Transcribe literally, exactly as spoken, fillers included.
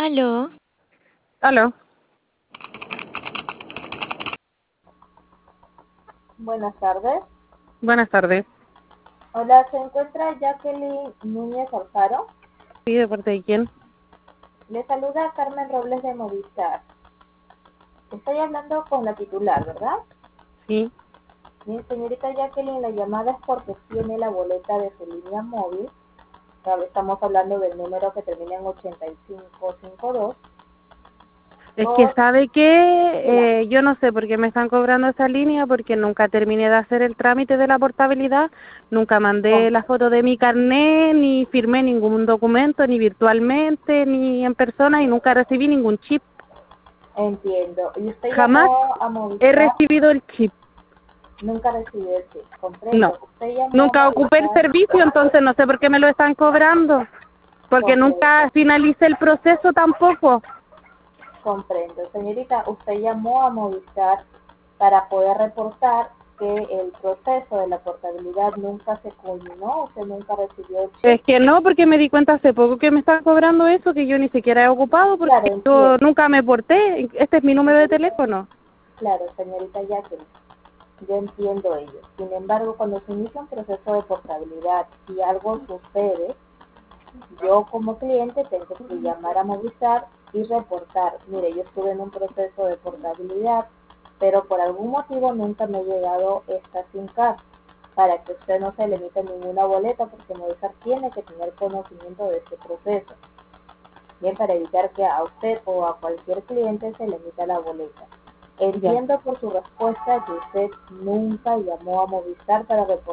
Aló. Aló. Buenas tardes. Buenas tardes. Hola, ¿se encuentra Jacqueline Núñez Alfaro? Sí, ¿de parte de quién? Le saluda Carmen Robles de Movistar. Estoy hablando con la titular, ¿verdad? Sí. Bien, señorita Jacqueline, la llamada es porque tiene la boleta de su línea móvil. Claro, estamos hablando del número que termina en ochenta y cinco cincuenta y dos. Es que Por... sabe que eh, yo no sé por qué me están cobrando esa línea, porque nunca terminé de hacer el trámite de la portabilidad, nunca mandé la foto de mi carnet, ni firmé ningún documento, ni virtualmente, ni en persona, y nunca recibí ningún chip. Entiendo. ¿Y usted Jamás llamó a he Movistar? recibido el chip. Nunca recibió el chip, No. comprendo. ¿Usted llamó a Nunca ocupé el Movistar? servicio, entonces no sé por qué me lo están cobrando, porque Comprendo. nunca finalicé el proceso tampoco. Comprendo. Señorita, usted llamó a Movistar para poder reportar que el proceso de la portabilidad nunca se culminó, usted nunca recibió el Es chip. que no, porque me di cuenta hace poco que me están cobrando eso, que yo ni siquiera he ocupado, porque Claro, yo entiendo. nunca me porté. Este es mi número de teléfono. Claro, señorita Jacqueline, yo entiendo ello. Sin embargo, cuando se inicia un proceso de portabilidad y algo sucede, yo como cliente tengo que llamar a Movistar y reportar, mire, yo estuve en un proceso de portabilidad, pero por algún motivo nunca me ha llegado esta SIM card, para que usted no se le emita ninguna boleta, porque Movistar tiene que tener conocimiento de este proceso, bien, para evitar que a usted o a cualquier cliente se le emita la boleta. Ya. Entiendo por su respuesta que usted nunca llamó a Movistar para reportar